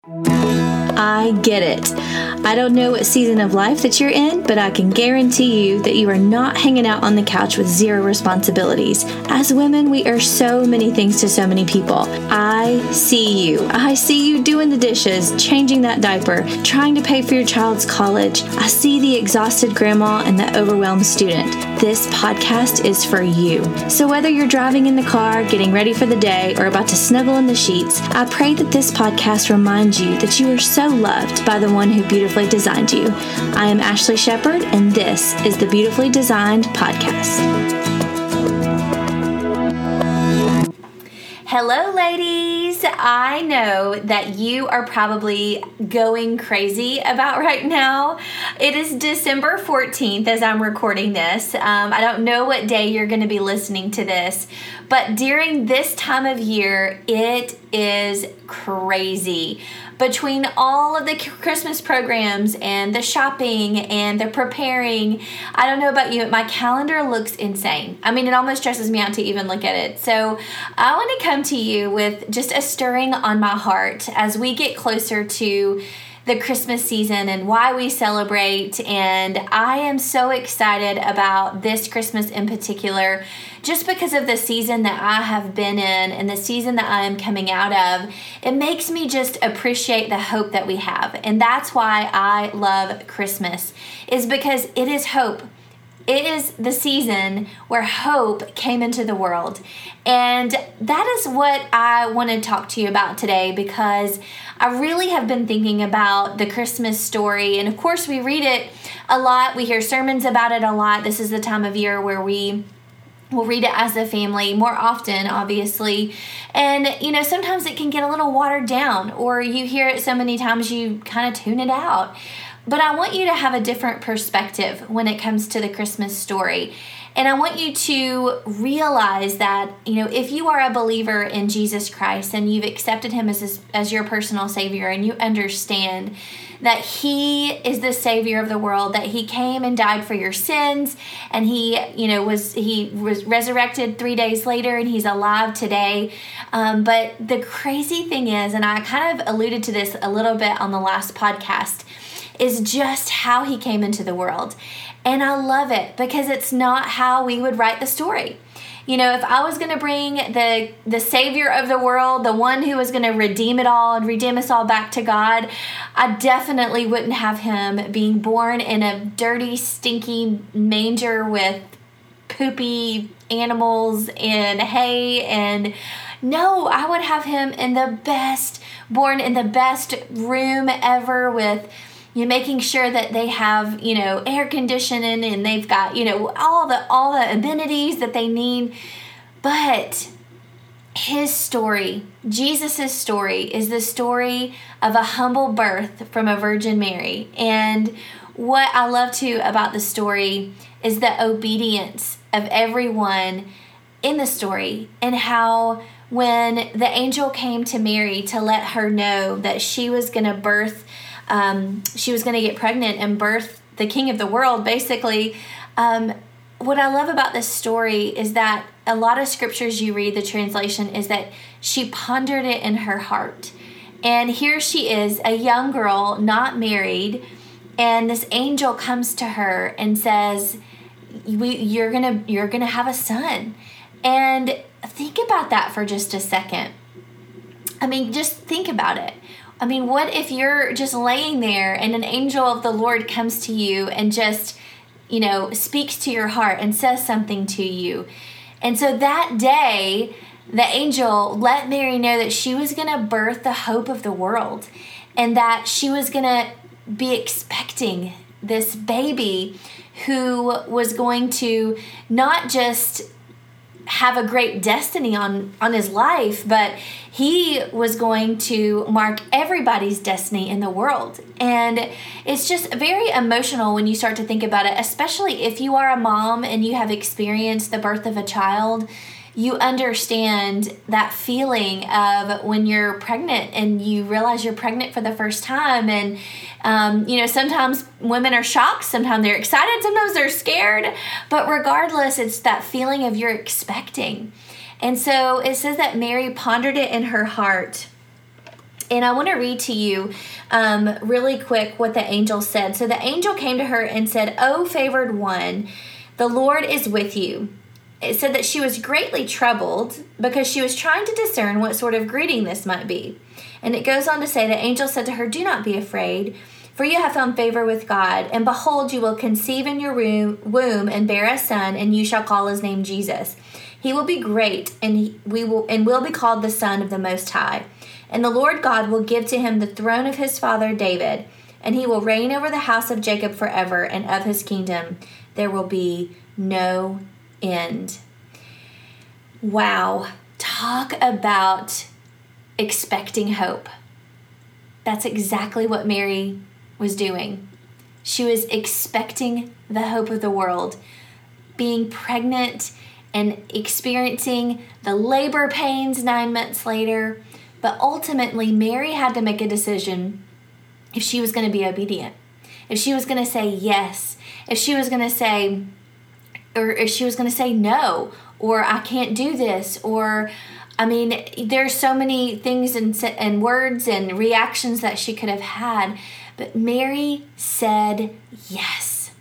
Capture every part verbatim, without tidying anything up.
I get it. I don't know what season of life that you're in, but I can guarantee you that you are not hanging out on the couch with zero responsibilities. As women, we are so many things to so many people. I see you. I see you doing the dishes, changing that diaper, trying to pay for your child's college. I see the exhausted grandma and the overwhelmed student. This podcast is for you. So whether you're driving in the car, getting ready for the day, or about to snuggle in the sheets, I pray that this podcast reminds you that you are so loved by the one who beautifully designed you. I am Ashley Shepard, and this is the Beautifully Designed Podcast. Hello, ladies. I know that you are probably going crazy about right now. It is December fourteenth as I'm recording this. Um, I don't know what day you're going to be listening to this, but during this time of year, it is crazy. Between all of the Christmas programs and the shopping and the preparing, I don't know about you, but my calendar looks insane. I mean, it almost stresses me out to even look at it. So I want to come to you with just a stirring on my heart as we get closer to the Christmas season and why we celebrate. And I am so excited about this Christmas in particular, just because of the season that I have been in and the season that I am coming out of. It makes me just appreciate the hope that we have. And that's why I love Christmas, is because it is hope. It is the season where hope came into the world. And that is what I want to talk to you about today, because I really have been thinking about the Christmas story. And of course, we read it a lot. We hear sermons about it a lot. This is the time of year where we will read it as a family more often, obviously. And, you know, sometimes it can get a little watered down, or you hear it so many times you kind of tune it out. But I want you to have a different perspective when it comes to the Christmas story. And I want you to realize that, you know, if you are a believer in Jesus Christ and you've accepted him as, as your personal Savior, and you understand that he is the Savior of the world, that he came and died for your sins, and he, you know, was he was resurrected three days later, and he's alive today. Um, but the crazy thing is, and I kind of alluded to this a little bit on the last podcast, is just how he came into the world. And I love it because it's not how we would write the story. You know, if I was going to bring the the Savior of the world, the one who was going to redeem it all and redeem us all back to God, I definitely wouldn't have him being born in a dirty, stinky manger with poopy animals and hay. And no, I would have him in the best, born in the best room ever, with you're making sure that they have, you know, air conditioning, and they've got, you know, all the all the amenities that they need. But his story, Jesus' story, is the story of a humble birth from a Virgin Mary. And what I love too about the story is the obedience of everyone in the story, and how when the angel came to Mary to let her know that she was going to birth Um, she was going to get pregnant and birth the King of the world, basically. Um, what I love about this story is that a lot of scriptures you read, the translation is that she pondered it in her heart. And here she is, a young girl, not married, and this angel comes to her and says, we, you're gonna, you're gonna have a son. And think about that for just a second. I mean, just think about it. I mean, what if you're just laying there and an angel of the Lord comes to you and just, you know, speaks to your heart and says something to you? And so that day, the angel let Mary know that she was going to birth the hope of the world, and that she was going to be expecting this baby who was going to not just have a great destiny on, on his life, but he was going to mark everybody's destiny in the world. And it's just very emotional when you start to think about it, especially if you are a mom and you have experienced the birth of a child. You understand that feeling of when you're pregnant and you realize you're pregnant for the first time. And, um, you know, sometimes women are shocked, sometimes they're excited, sometimes they're scared. But regardless, it's that feeling of you're expecting. And so it says that Mary pondered it in her heart. And I want to read to you um, really quick what the angel said. So the angel came to her and said, "O favored one, the Lord is with you." It said that she was greatly troubled because she was trying to discern what sort of greeting this might be. And it goes on to say, the angel said to her, "Do not be afraid, for you have found favor with God. And behold, you will conceive in your womb and bear a son, and you shall call his name Jesus. He will be great, and he, we will and will be called the Son of the Most High. And the Lord God will give to him the throne of his father David, and he will reign over the house of Jacob forever, and of his kingdom there will be no end." Wow. Talk about expecting hope. That's exactly what Mary was doing. She was expecting the hope of the world, being pregnant and experiencing the labor pains nine months later. But ultimately, Mary had to make a decision if she was going to be obedient, if she was going to say yes, if she was going to say, or if she was going to say no, or I can't do this, or, I mean, there's so many things and, and words and reactions that she could have had. But Mary said yes.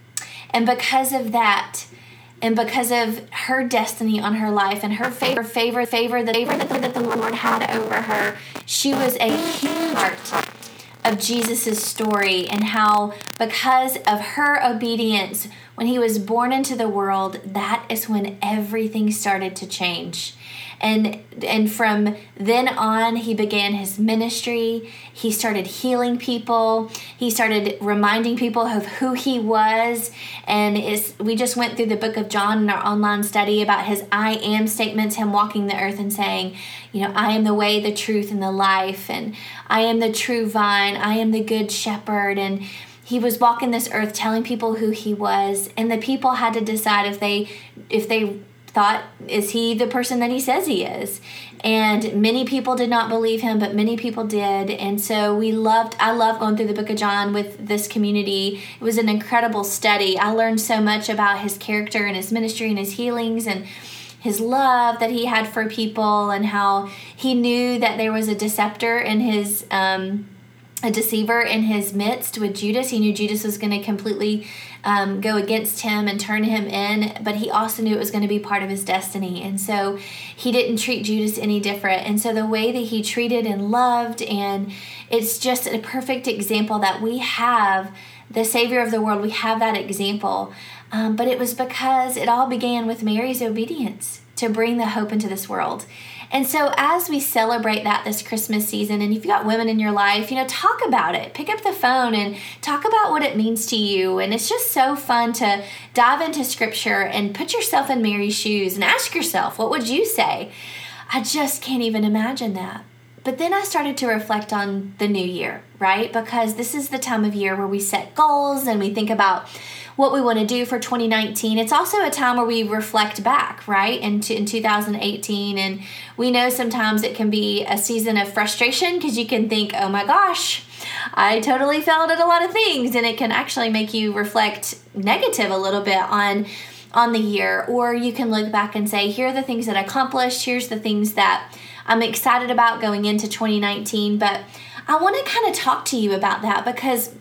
And because of that, and because of her destiny on her life and her favor, favor, favor, the favor that the Lord had over her, she was a huge part of Jesus' story, and how because of her obedience, when he was born into the world, that is when everything started to change. And and from then on, he began his ministry. He started healing people. He started reminding people of who he was. And it's, we just went through the book of John in our online study about his I am statements, him walking the earth and saying, you know, I am the way, the truth, and the life. And I am the true vine. I am the good shepherd. And he was walking this earth telling people who he was. And the people had to decide if they if they thought, is he the person that he says he is? And many people did not believe him, but many people did. And so we loved, I love going through the book of John with this community. It was an incredible study. I learned so much about his character and his ministry and his healings and his love that he had for people, and how he knew that there was a deceptor in his, um, a deceiver in his midst with Judas. He knew Judas was going to completely um, go against him and turn him in, but he also knew it was going to be part of his destiny. And so he didn't treat Judas any different. And so the way that he treated and loved, and it's just a perfect example that we have the Savior of the world. We have that example. Um, but it was because it all began with Mary's obedience to bring the hope into this world. And so as we celebrate that this Christmas season, and if you've got women in your life, you know, talk about it. Pick up the phone and talk about what it means to you. And it's just so fun to dive into scripture and put yourself in Mary's shoes and ask yourself, what would you say? I just can't even imagine that. But then I started to reflect on the new year, right? Because this is the time of year where we set goals and we think about what we want to do for twenty nineteen. It's also a time where we reflect back, right, into in two thousand eighteen. And we know sometimes it can be a season of frustration because you can think, oh my gosh, I totally failed at a lot of things. And it can actually make you reflect negative a little bit on on the year. Or you can look back and say, here are the things that I accomplished. Here's the things that I'm excited about going into twenty nineteen. But I want to kind of talk to you about that, because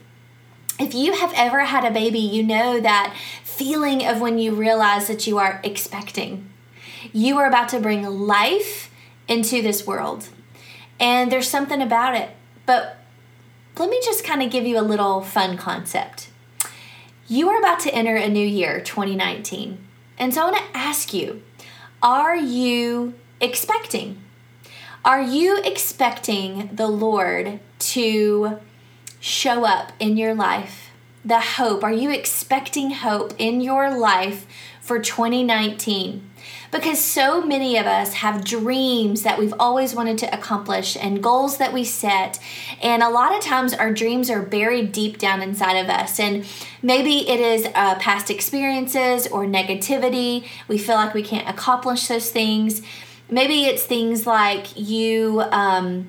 if you have ever had a baby, you know that feeling of when you realize that you are expecting. You are about to bring life into this world. And there's something about it. But let me just kind of give you a little fun concept. You are about to enter a new year, twenty nineteen. And so I want to ask you, are you expecting? Are you expecting the Lord to show up in your life? The hope. Are you expecting hope in your life for twenty nineteen? Because so many of us have dreams that we've always wanted to accomplish and goals that we set. And a lot of times our dreams are buried deep down inside of us. And maybe it is uh, past experiences or negativity. We feel like we can't accomplish those things. Maybe it's things like you, um,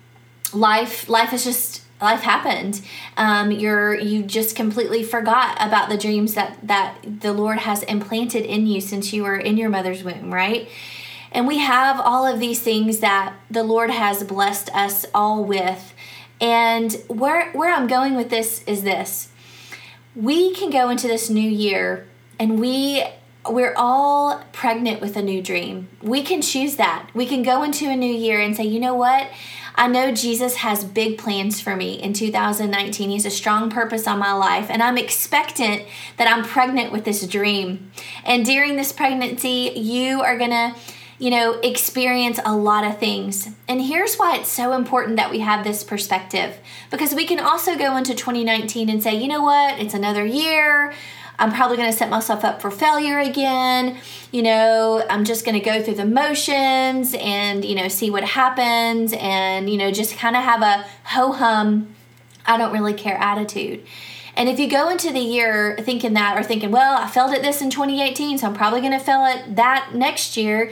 life, life is just, life happened. Um, you're, you just completely forgot about the dreams that, that the Lord has implanted in you since you were in your mother's womb, right? And we have all of these things that the Lord has blessed us all with. And where where I'm going with this is this. We can go into this new year and we we're all pregnant with a new dream. We can choose that. We can go into a new year and say, you know what? I know Jesus has big plans for me in two thousand nineteen. He has a strong purpose on my life, and I'm expectant that I'm pregnant with this dream. And during this pregnancy, you are going to, you know, experience a lot of things. And here's why it's so important that we have this perspective, because we can also go into twenty nineteen and say, you know what? It's another year. I'm probably going to set myself up for failure again. You know, I'm just going to go through the motions and, you know, see what happens and, you know, just kind of have a ho-hum, I don't really care attitude. And if you go into the year thinking that, or thinking, well, I failed at this in twenty eighteen, so I'm probably going to fail at that next year,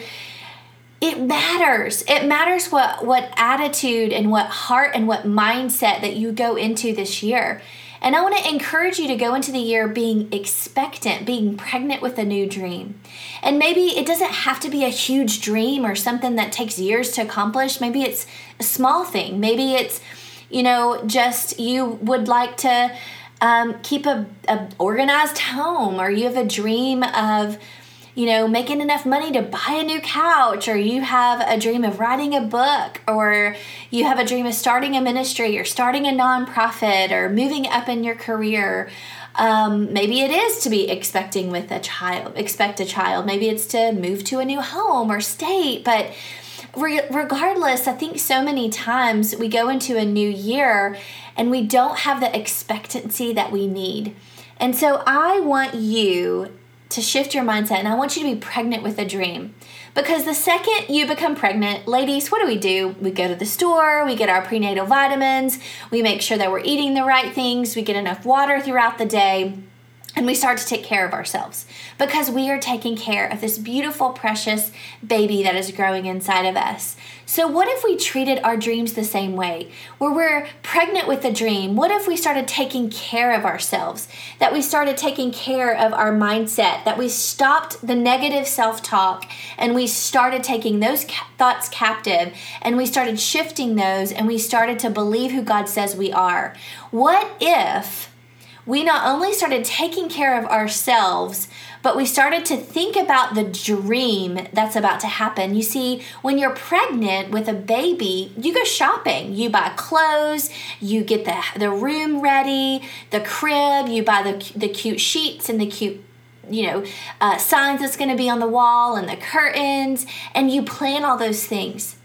it matters. It matters what, what attitude and what heart and what mindset that you go into this year. And I want to encourage you to go into the year being expectant, being pregnant with a new dream. And maybe it doesn't have to be a huge dream or something that takes years to accomplish. Maybe it's a small thing. Maybe it's, you know, just you would like to um, keep a, a organized home, or you have a dream of, you know, making enough money to buy a new couch, or you have a dream of writing a book, or you have a dream of starting a ministry or starting a nonprofit or moving up in your career. Um, maybe it is to be expecting with a child, expect a child. Maybe it's to move to a new home or state. But re- regardless, I think so many times we go into a new year and we don't have the expectancy that we need. And so I want you to shift your mindset, and I want you to be pregnant with a dream. Because the second you become pregnant, ladies, what do we do? We go to the store, we get our prenatal vitamins, we make sure that we're eating the right things, we get enough water throughout the day, and we start to take care of ourselves because we are taking care of this beautiful, precious baby that is growing inside of us. So what if we treated our dreams the same way? Where we're pregnant with a dream, what if we started taking care of ourselves? That we started taking care of our mindset, that we stopped the negative self-talk and we started taking those ca- thoughts captive and we started shifting those and we started to believe who God says we are? What if we not only started taking care of ourselves, but we started to think about the dream that's about to happen? You see, when you're pregnant with a baby, you go shopping. You buy clothes, you get the, the room ready, the crib, you buy the, the cute sheets and the cute, you know, uh, signs that's going to be on the wall and the curtains, and you plan all those things.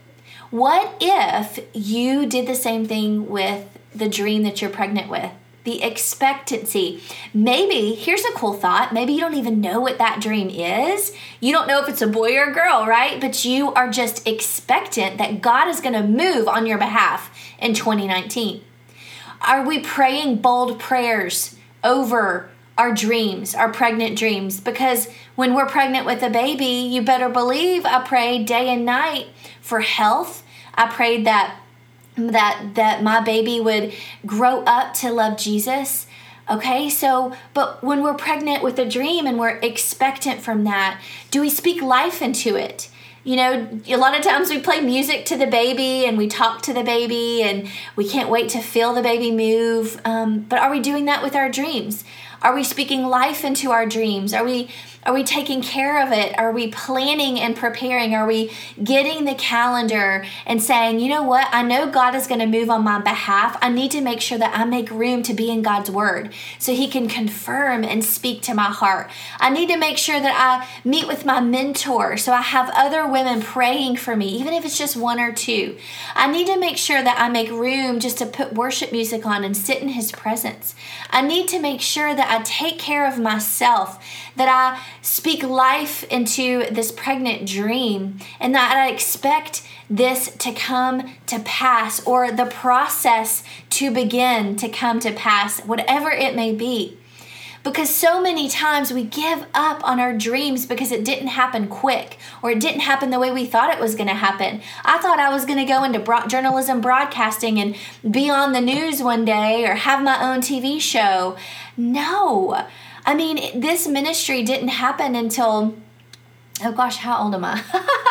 What if you did the same thing with the dream that you're pregnant with? The expectancy. Maybe, here's a cool thought, maybe you don't even know what that dream is. You don't know if it's a boy or a girl, right? But you are just expectant that God is going to move on your behalf in twenty nineteen. Are we praying bold prayers over our dreams, our pregnant dreams? Because when we're pregnant with a baby, you better believe I pray day and night for health. I prayed that that that my baby would grow up to love Jesus. Okay, so, but when we're pregnant with a dream and we're expectant from that, do we speak life into it? You know, a lot of times we play music to the baby and we talk to the baby and we can't wait to feel the baby move. Um, but are we doing that with our dreams? Are we speaking life into our dreams? Are we Are we taking care of it? Are we planning and preparing? Are we getting the calendar and saying, you know what? I know God is going to move on my behalf. I need to make sure that I make room to be in God's word so he can confirm and speak to my heart. I need to make sure that I meet with my mentor so I have other women praying for me, even if it's just one or two. I need to make sure that I make room just to put worship music on and sit in his presence. I need to make sure that I take care of myself, that I speak life into this pregnant dream, and that I expect this to come to pass, or the process to begin to come to pass, whatever it may be. Because so many times we give up on our dreams because it didn't happen quick, or it didn't happen the way we thought it was going to happen. I thought I was going to go into broad- journalism broadcasting and be on the news one day or have my own T V show. No. I mean, this ministry didn't happen until oh gosh, how old am I?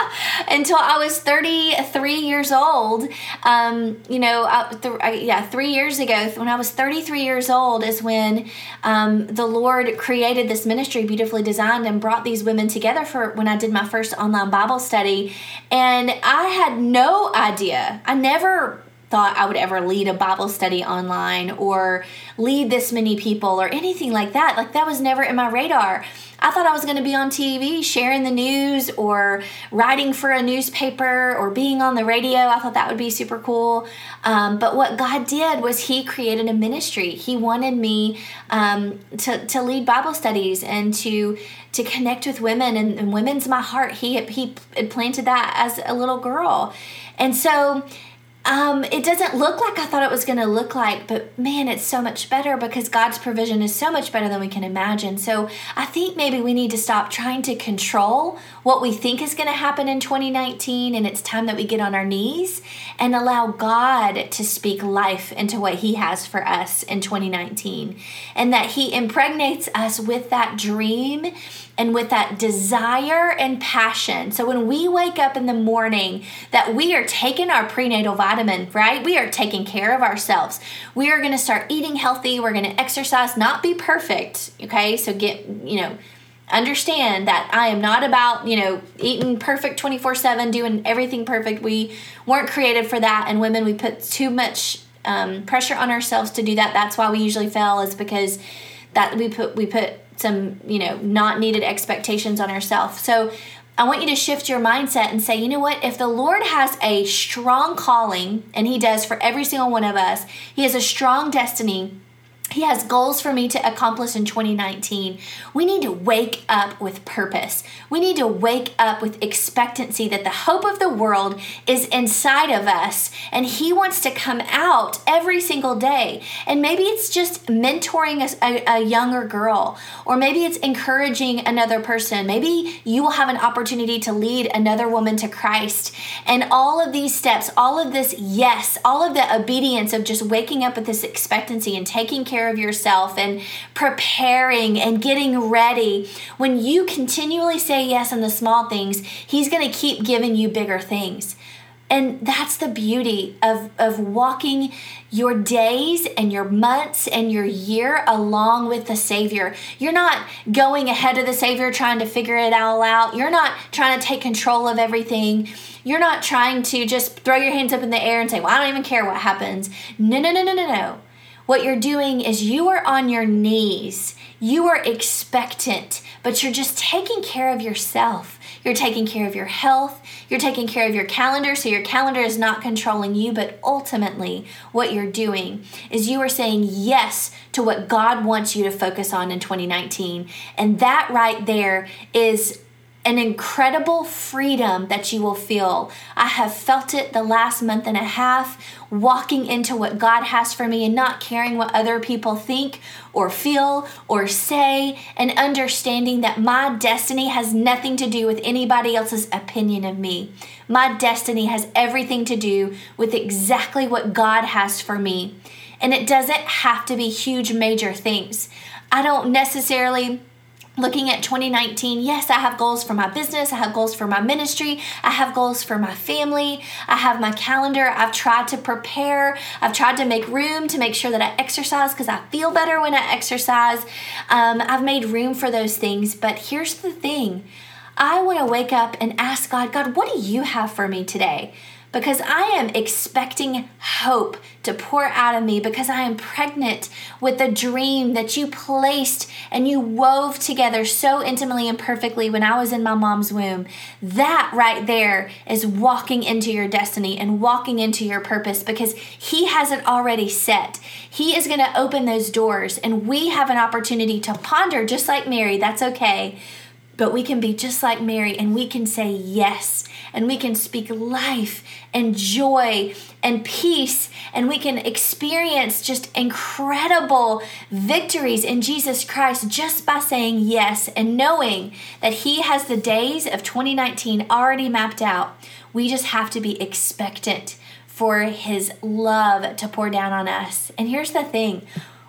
Until I was thirty-three years old. Um, you know, I, th- I, yeah, three years ago, when I was thirty-three years old is when um, the Lord created this ministry, Beautifully Designed, and brought these women together for when I did my first online Bible study. And I had no idea. I never thought I would ever lead a Bible study online or lead this many people or anything like that. Like, that was never in my radar. I thought I was going to be on T V sharing the news or writing for a newspaper or being on the radio. I thought that would be super cool. Um, but what God did was He created a ministry. He wanted me um, to, to lead Bible studies and to to connect with women, and, and women's my heart. He, he had planted that as a little girl. And so Um, it doesn't look like I thought it was going to look like, but man, it's so much better because God's provision is so much better than we can imagine. So I think maybe we need to stop trying to control what we think is going to happen in twenty nineteen, and it's time that we get on our knees and allow God to speak life into what He has for us in twenty nineteen, and that He impregnates us with that dream and with that desire and passion. So when we wake up in the morning, that we are taking our prenatal vitamin, right? We are taking care of ourselves. We are going to start eating healthy. We're going to exercise, not be perfect. Okay. So get, you know, understand that I am not about, you know, eating perfect twenty-four seven, doing everything perfect. We weren't created for that. And women, we put too much um, pressure on ourselves to do that. That's why we usually fail, is because that we put, we put, some, you know, not needed expectations on ourselves. So I want you to shift your mindset and say, you know what, if the Lord has a strong calling, and He does for every single one of us, He has a strong destiny, He has goals for me to accomplish in twenty nineteen. We need to wake up with purpose. We need to wake up with expectancy that the hope of the world is inside of us, and He wants to come out every single day. And maybe it's just mentoring a, a, a younger girl, or maybe it's encouraging another person. Maybe you will have an opportunity to lead another woman to Christ. And all of these steps, all of this yes, all of the obedience of just waking up with this expectancy and taking care of yourself and preparing and getting ready. When you continually say yes in the small things, He's going to keep giving you bigger things. And that's the beauty of, of walking your days and your months and your year along with the Savior. You're not going ahead of the Savior trying to figure it all out. You're not trying to take control of everything. You're not trying to just throw your hands up in the air and say, well, I don't even care what happens. No, no, no, no, no, no. What you're doing is you are on your knees. You are expectant, but you're just taking care of yourself. You're taking care of your health. You're taking care of your calendar, so your calendar is not controlling you. But ultimately, what you're doing is you are saying yes to what God wants you to focus on in twenty nineteen. And that right there is an incredible freedom that you will feel. I have felt it the last month and a half, walking into what God has for me and not caring what other people think or feel or say, and understanding that my destiny has nothing to do with anybody else's opinion of me. My destiny has everything to do with exactly what God has for me. And it doesn't have to be huge, major things. I don't necessarily... Looking at twenty nineteen, yes, I have goals for my business. I have goals for my ministry. I have goals for my family. I have my calendar. I've tried to prepare. I've tried to make room to make sure that I exercise because I feel better when I exercise. Um, I've made room for those things. But here's the thing. I want to wake up and ask God, God, what do you have for me today? Because I am expecting hope to pour out of me, because I am pregnant with a dream that you placed and you wove together so intimately and perfectly when I was in my mom's womb. That right there is walking into your destiny and walking into your purpose, because He has it already set. He is going to open those doors, and we have an opportunity to ponder just like Mary. That's okay. But we can be just like Mary, and we can say yes, and we can speak life and joy and peace, and we can experience just incredible victories in Jesus Christ just by saying yes and knowing that He has the days of twenty nineteen already mapped out. We just have to be expectant for His love to pour down on us. And here's the thing.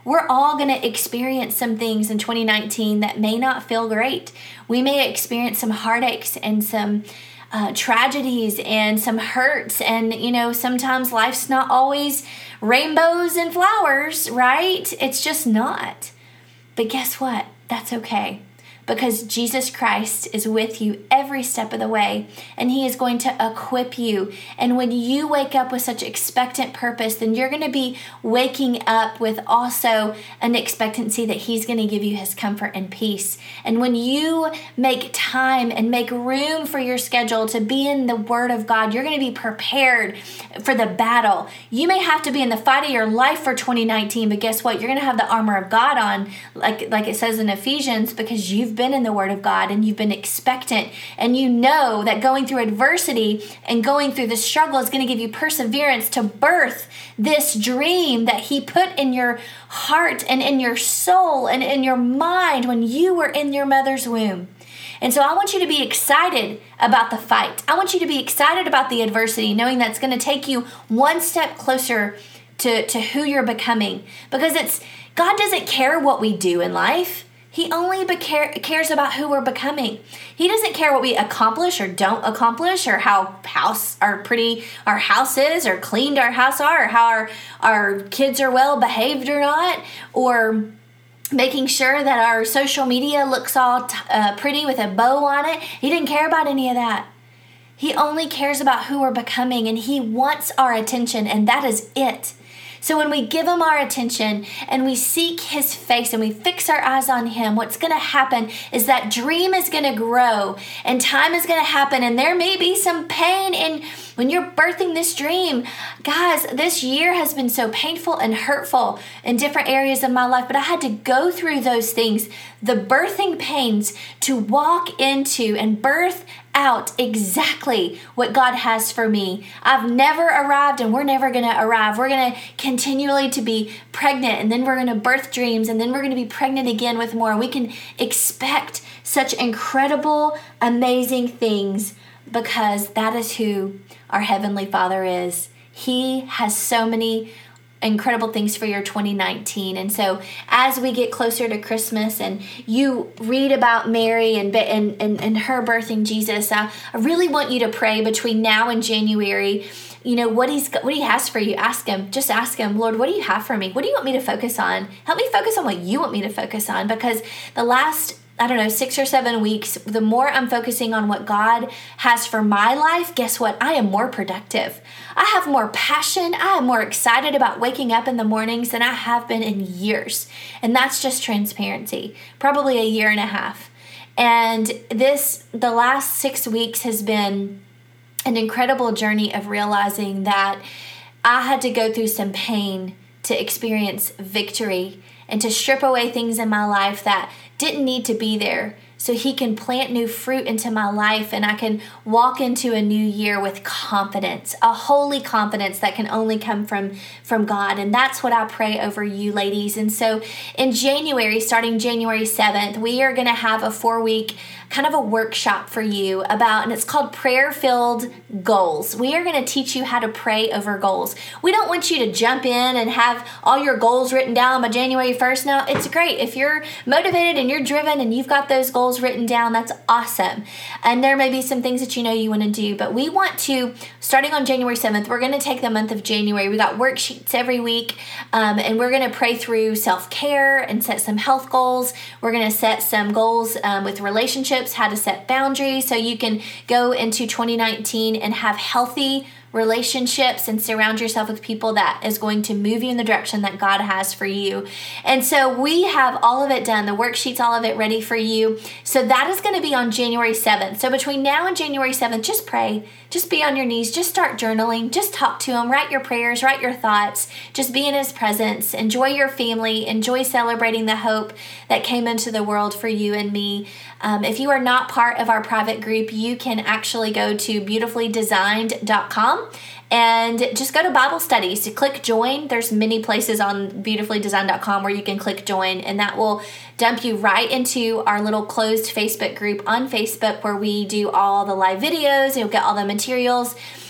we're all going to experience some things in twenty nineteen that may not feel great. We may experience some heartaches and some uh, tragedies and some hurts. And, you know, sometimes life's not always rainbows and flowers, right? It's just not. But guess what? That's okay. Because Jesus Christ is with you every step of the way, and he is going to equip you. And when you wake up with such expectant purpose, then you're going to be waking up with also an expectancy that he's going to give you his comfort and peace. And when you make time and make room for your schedule to be in the Word of God, you're going to be prepared for the battle. You may have to be in the fight of your life for twenty nineteen, but guess what? You're going to have the armor of God on, like, like it says in Ephesians, because you've been in the Word of God and you've been expectant, and you know that going through adversity and going through the struggle is going to give you perseverance to birth this dream that he put in your heart and in your soul and in your mind when you were in your mother's womb. And so I want you to be excited about the fight. I want you to be excited about the adversity, knowing that's going to take you one step closer to, to who you're becoming. Because it's God doesn't care what we do in life. He only beca- cares about who we're becoming. He doesn't care what we accomplish or don't accomplish, or how house our pretty our house is, or cleaned our house are, or how our, our kids are well behaved or not, or making sure that our social media looks all t- uh, pretty with a bow on it. He didn't care about any of that. He only cares about who we're becoming, and he wants our attention, and that is it. So when we give him our attention and we seek his face and we fix our eyes on him, what's going to happen is that dream is going to grow and time is going to happen. And there may be some pain in when you're birthing this dream. Guys, this year has been so painful and hurtful in different areas of my life, but I had to go through those things, the birthing pains, to walk into and birth out exactly what God has for me. I've never arrived, and we're never going to arrive. We're going to continually to be pregnant, and then we're going to birth dreams, and then we're going to be pregnant again with more. We can expect such incredible, amazing things because that is who our Heavenly Father is. He has so many incredible things for your twenty nineteen. And so as we get closer to Christmas and you read about Mary and and, and, and her birthing Jesus, I, I really want you to pray between now and January. You know, what he's what he has for you. Ask him. Just ask him, Lord, what do you have for me? What do you want me to focus on? Help me focus on what you want me to focus on, because the last I don't know, six or seven weeks, the more I'm focusing on what God has for my life, guess what? I am more productive. I have more passion. I am more excited about waking up in the mornings than I have been in years. And that's just transparency, probably a year and a half. And this, the last six weeks has been an incredible journey of realizing that I had to go through some pain to experience victory and to strip away things in my life that didn't need to be there, so he can plant new fruit into my life and I can walk into a new year with confidence, a holy confidence that can only come from, from God. And that's what I pray over you, ladies. And so in January, starting January seventh, we are going to have a four-week kind of a workshop for you about, and it's called Prayer-Filled Goals. We are going to teach you how to pray over goals. We don't want you to jump in and have all your goals written down by January first. No, it's great. If you're motivated and you're driven and you've got those goals written down, that's awesome. And there may be some things that you know you want to do, but we want to, starting on January seventh, we're going to take the month of January. We got worksheets every week, um, and we're going to pray through self-care and set some health goals. We're going to set some goals um, with relationships, how to set boundaries so you can go into twenty nineteen and have healthy relationships and surround yourself with people that is going to move you in the direction that God has for you. And so we have all of it done, the worksheets, all of it ready for you. So that is going to be on January seventh. So between now and January seventh, just pray. Just be on your knees. Just start journaling. Just talk to him. Write your prayers. Write your thoughts. Just be in his presence. Enjoy your family. Enjoy celebrating the hope that came into the world for you and me. Um, if you are not part of our private group, you can actually go to beautifully designed dot com and just go to Bible studies. To click join. There's many places on beautifully designed dot com where you can click join, and that will dump you right into our little closed Facebook group on Facebook where we do all the live videos. You'll get all the materials.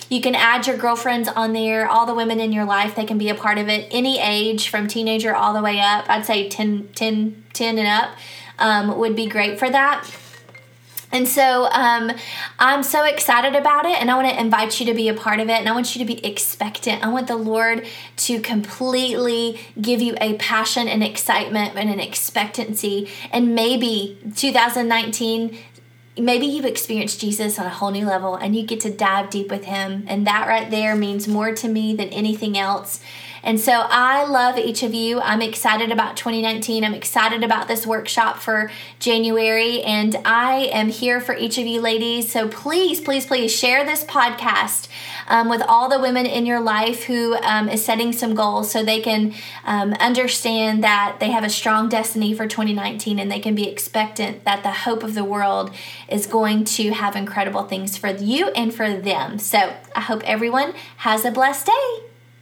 You can add your girlfriends on there, all the women in your life, they can be a part of it. Any age, from teenager all the way up, I'd say ten, ten, ten and up um, would be great for that. And so um, I'm so excited about it, and I want to invite you to be a part of it, and I want you to be expectant. I want the Lord to completely give you a passion and excitement and an expectancy, and maybe two thousand nineteen, maybe you've experienced Jesus on a whole new level, and you get to dive deep with him, and that right there means more to me than anything else. And so I love each of you. I'm excited about twenty nineteen. I'm excited about this workshop for January, and I am here for each of you ladies. So please, please, please share this podcast um, with all the women in your life who um, is setting some goals, so they can um, understand that they have a strong destiny for twenty nineteen, and they can be expectant that the hope of the world is going to have incredible things for you and for them. So I hope everyone has a blessed day.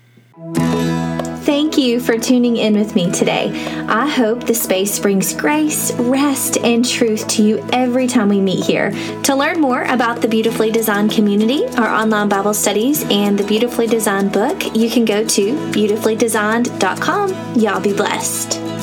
Thank you for tuning in with me today. I hope the space brings grace, rest, and truth to you every time we meet here. To learn more about the Beautifully Designed community, our online Bible studies, and the Beautifully Designed book, you can go to beautifully designed dot com. Y'all be blessed.